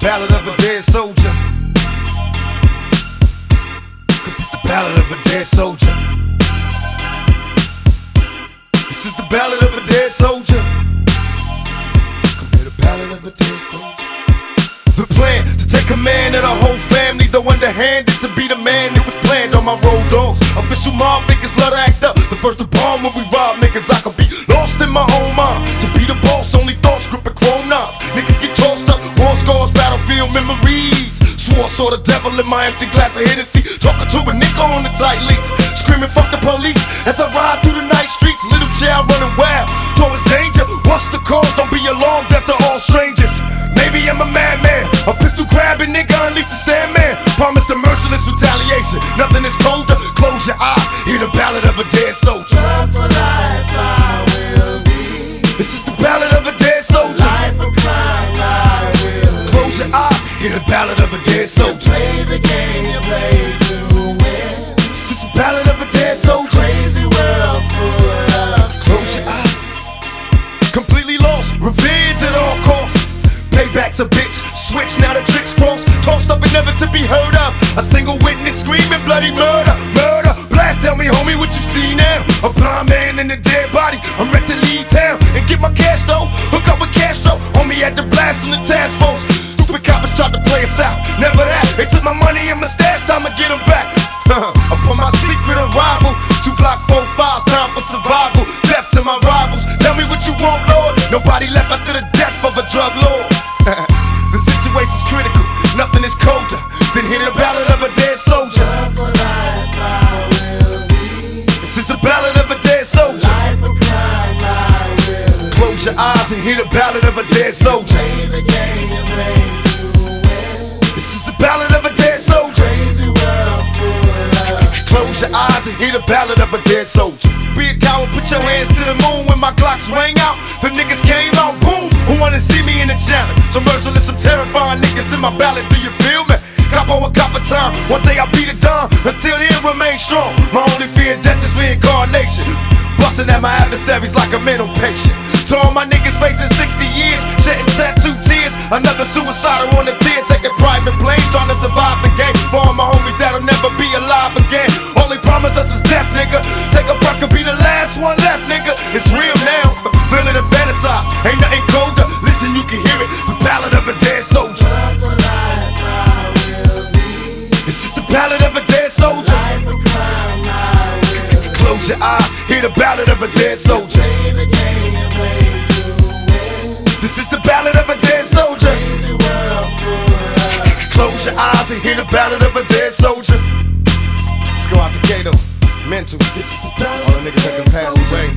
ballad of a dead soldier. Cause it's the ballad of a dead soldier. This is the ballad of a dead soldier. Come hear the ballad of a dead soldier. The plan to take command of the whole family, though underhanded to be the man, it was planned on my road dogs. Official mob figures love to act up. The first to bomb when we rob niggas, I could be lost in my own mind. To be the boss, only thoughts gripping chrome knives. Niggas get tossed up, war scars, battlefield memories. Swore saw the devil in my empty glass of Hennessy. Talking to a nigga on the tight leaks, screaming fuck the police as I ride through the night streets. Little child running wild towards danger. What's the cause? Don't be alarmed after all strangers. Maybe I'm a madman, a pistol grabbing nigga, unleash the Sandman. Promise a merciless retaliation. Nothing is colder. Close your eyes, hear the ballad of a dead soldier. Love for life I will be. This is the ballad of a dead soldier. Life of crime I will be. Close your eyes, hear the ballad of a dead soldier. Play the game you play to win. This is the ballad of a dead soldier. Crazy world full of sin. Close your eyes. Completely lost, revenge at all costs. Payback's a bitch, switch now the tricks cross. Tossed up and never to be heard of. A single witness screaming bloody murder, murder. Blast, tell me homie what you see now. A blind man in a dead body, I'm ready to leave town and get my cash though. Hook up with Castro, homie had the blast from the task force. Stupid coppers tried to play us out, never that. They took my money and my stash, time to get them back. Upon my secret arrival, 2 Glock 45, time for survival. Death to my rivals, tell me what you want, Lord. Nobody left after the death of a drug lord. The situation's critical, nothing is colder than hear the ballad of a dead soldier. Love for life I will be. This is the ballad of a dead soldier. Life of crime I will be. Close your eyes and hear the ballad of a dead soldier. Play the game you play to win. This is the ballad of a dead soldier. Crazy world full of sin. Close your eyes and hear the ballad of a dead soldier. Be a coward, put your hands to the moon when my Glocks rang out. The niggas came out, boom. Who wanna see me in a challenge? So merciless, some terrifying niggas in my ballads. Do you feel me? Cop over copper time. One day I'll be the dawn. Until then, remain strong. My only fear of death is reincarnation. Busting at my adversaries like a mental patient. To all my niggas facing 60 years, shedding tattoo tears. Another suicidal on the tier, taking private planes, trying to survive the game. For all my homies that'll never be alive again. All they promise us is death, nigga. Take a breath, could be the last one left, nigga. It's real now, feel it and fantasize. Ain't nothing colder, listen, you can hear it. The ballad of a dead soldier. Love for life I will be. This is the ballad of a dead soldier. Life of crime I will be. Close your eyes, hear the ballad of a dead soldier. Play the game you play to win. This is the ballad of a dead soldier. Crazy world full of sin. Close your eyes and hear the ballad of a dead soldier. Let's go out to Gato, Mental, all the niggas that can pass away.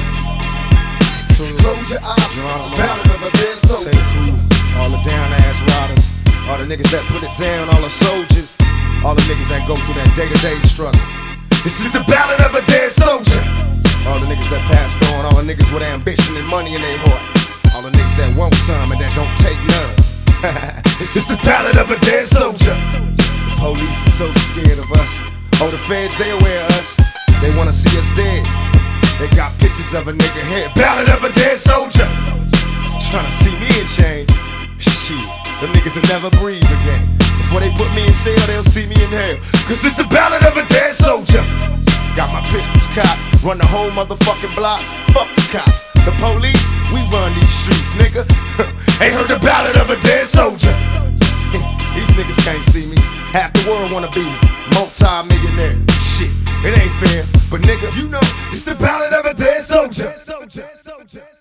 Close your eyes, ballad of a dead soldier. All the down ass riders, all the niggas that put it down, all the soldiers, all the niggas that go through that day-to-day struggle. This is the ballad of a dead soldier. All the niggas that passed on, all the niggas with ambition and money in their heart, all the niggas that want some and that don't take none. This is the ballad of a dead soldier. The police is so scared of us. Oh, the feds, they aware of us. They wanna see us dead. They got pictures of a nigga head. Ballad of a dead soldier. Tryna see me in chains. Shit, them niggas will never breathe again. Before they put me in cell, they'll see me in hell. Cause it's the ballad of a dead soldier. Got my pistols cocked, run the whole motherfucking block. Fuck the cops, the police, we run these streets, nigga. Ain't heard the ballad of a dead soldier. These niggas can't see me. Half the world wanna be me, multi-millionaire. Shit, it ain't fair, but nigga, you know, it's the ballad of a dead soldier.